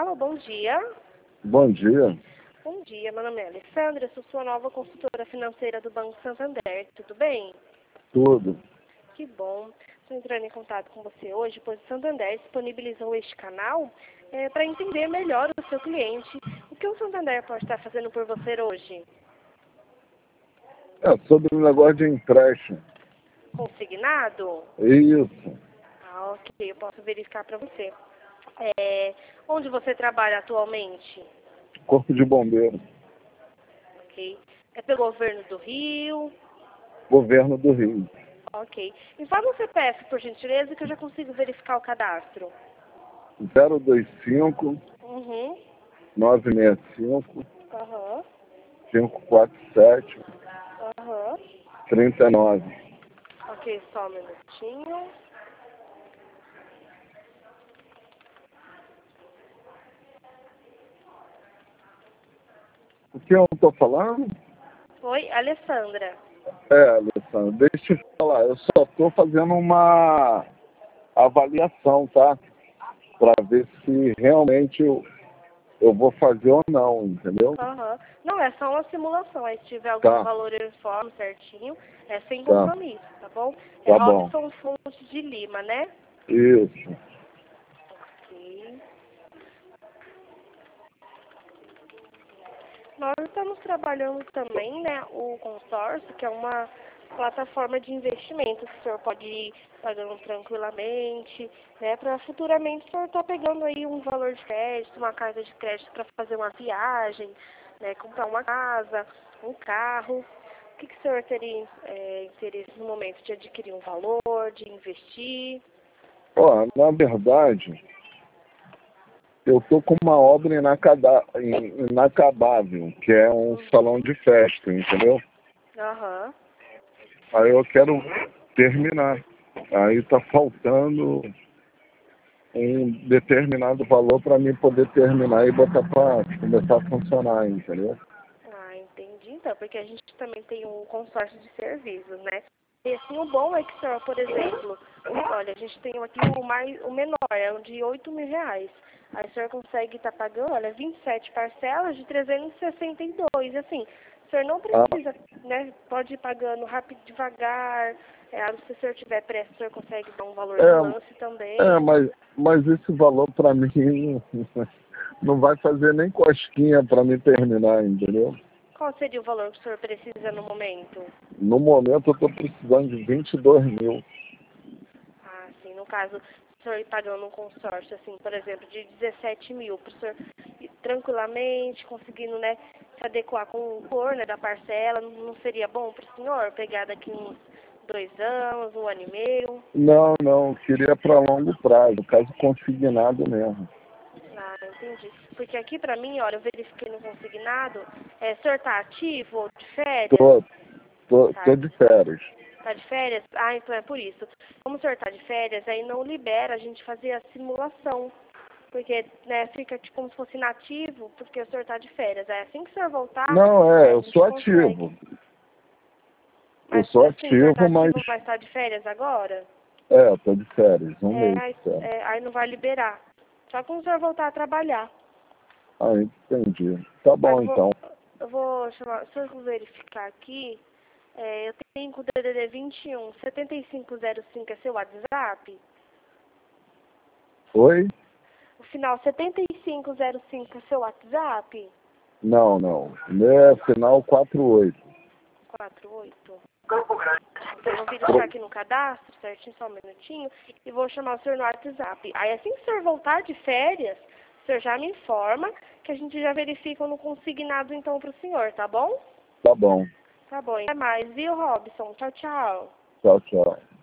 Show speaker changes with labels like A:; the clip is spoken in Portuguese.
A: Alô, bom dia.
B: Bom dia.
A: Bom dia, meu nome é Alessandra, sou sua nova consultora financeira do Banco Santander, tudo bem?
B: Tudo.
A: Que bom. Estou entrando em contato com você hoje, pois o Santander disponibilizou este canal para entender melhor o seu cliente. O que o Santander pode estar fazendo por você hoje?
B: É sobre o negócio de empréstimo.
A: Consignado?
B: Isso.
A: Ah, ok, eu posso verificar para você. Onde você trabalha atualmente?
B: Corpo de Bombeiro.
A: Ok. É pelo governo do Rio?
B: Governo do Rio.
A: Ok. Informa o CPF, por gentileza, que eu já consigo verificar o cadastro.
B: 025
A: Uhum.
B: 965
A: Aham.
B: 547
A: Aham.
B: 39.
A: Ok, só um minutinho.
B: O que eu estou falando?
A: Oi, Alessandra.
B: Alessandro, deixa eu te falar. Eu só estou fazendo uma avaliação, tá? Para ver se realmente eu vou fazer ou não, entendeu?
A: Aham. Não, é só uma simulação. Aí se tiver algum
B: Tá,
A: valor eu informo certinho. É sem
B: tá,
A: compromisso, tá bom? É
B: tá bom.
A: Robson Fontes de Lima, né?
B: Isso.
A: Ok. Nós estamos trabalhando também, né, o consórcio, que é uma plataforma de investimento que o senhor pode ir pagando tranquilamente, né, para futuramente o senhor estar pegando aí um valor de crédito, uma carta de crédito para fazer uma viagem, né, comprar uma casa, um carro. O que o senhor teria interesse no momento de adquirir um valor, de investir?
B: Ó, na verdade, eu tô com uma obra inacabável, que é um salão de festa, entendeu?
A: Aham.
B: Aí eu quero terminar. Aí tá faltando um determinado valor para mim poder terminar e botar para começar a funcionar, entendeu?
A: Ah, entendi. Então, porque a gente também tem um consórcio de serviços, né? E assim, o bom é que, senhor, por exemplo, olha, a gente tem aqui o menor, é um de R$ 8.000. Aí o senhor consegue estar pagando, olha, 27 parcelas de 362. Assim, o senhor não
B: Ah,
A: precisa, né? Pode ir pagando rápido, devagar. Se o senhor tiver pressa, o senhor consegue dar um valor de lance também.
B: mas esse valor para mim não vai fazer nem cosquinha para mim terminar, entendeu?
A: Qual seria o valor que o senhor precisa no momento?
B: No momento eu estou precisando de 22 mil.
A: Ah, sim. No caso, o senhor ir pagando um consórcio, assim, por exemplo, de 17 mil, para o senhor ir tranquilamente, conseguindo, né, se adequar com o valor, né, da parcela, não seria bom para o senhor pegar daqui uns 2 anos, 1 ano e meio?
B: Não, queria para longo prazo, caso consignado mesmo.
A: Ah, entendi. Porque aqui para mim, olha, eu verifiquei no consignado, o senhor tá ativo ou de férias?
B: Tô, tô,
A: Tá,
B: tô de férias.
A: tá de férias? Ah, então é por isso. Como o senhor tá de férias, aí não libera a gente fazer a simulação. Porque, né, fica tipo, como se fosse inativo, porque o senhor tá de férias. Aí assim que o senhor voltar,
B: Não,
A: a
B: eu
A: gente
B: sou
A: consegue.
B: ativo. Eu
A: Mas
B: sou
A: assim, o senhor tá
B: ativo, mas
A: ativo, mas tá de férias agora?
B: tô de férias, um mês
A: Aí,
B: de férias.
A: aí não vai liberar. Só quando o senhor voltar a trabalhar.
B: Ah, entendi. Tá
A: Aí
B: bom então.
A: eu vou chamar, se eu verificar aqui, eu tenho com o DDD 21 7505 é seu WhatsApp?
B: Oi?
A: O final 7505 é seu WhatsApp?
B: Não. O meu é final 48.
A: 48. Então, eu vou verificar aqui no cadastro, certinho, só um minutinho, e vou chamar o senhor no WhatsApp. Aí, assim que o senhor voltar de férias, o senhor já me informa, que a gente já verifica no consignado, então, para o senhor, tá bom?
B: Tá bom.
A: Tá bom. Até mais, viu, Robson? Tchau, tchau.
B: Tchau, tchau.